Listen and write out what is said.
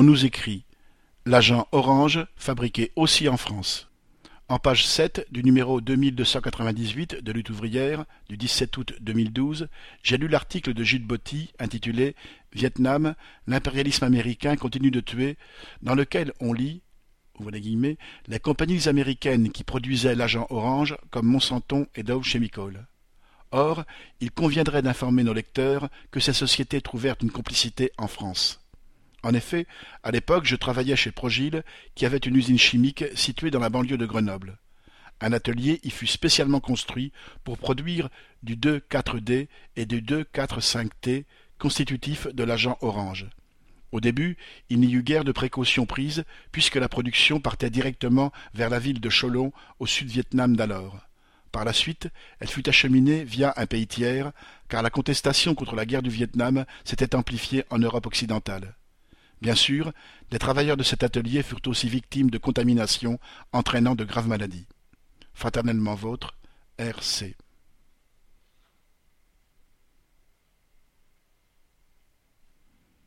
On nous écrit l'agent orange fabriqué aussi en France. En page 7 du numéro 2298 de Lutte ouvrière du 17 août 2012, j'ai lu l'article de Jude Botti intitulé Vietnam, l'impérialisme américain continue de tuer, dans lequel on lit ouvrez les guillemets, les compagnies américaines qui produisaient l'agent orange comme Monsanto et Dow Chemical. Or, il conviendrait d'informer nos lecteurs que ces sociétés trouvèrent une complicité en France. En effet, à l'époque, je travaillais chez Progil, qui avait une usine chimique située dans la banlieue de Grenoble. Un atelier y fut spécialement construit pour produire du 2,4-D et du 2,4,5-T, constitutifs de l'agent orange. Au début, il n'y eut guère de précautions prises, puisque la production partait directement vers la ville de Cholon, au Sud-Vietnam d'alors. Par la suite, elle fut acheminée via un pays tiers, car la contestation contre la guerre du Vietnam s'était amplifiée en Europe occidentale. Bien sûr, les travailleurs de cet atelier furent aussi victimes de contaminations entraînant de graves maladies. Fraternellement vôtre, R.C.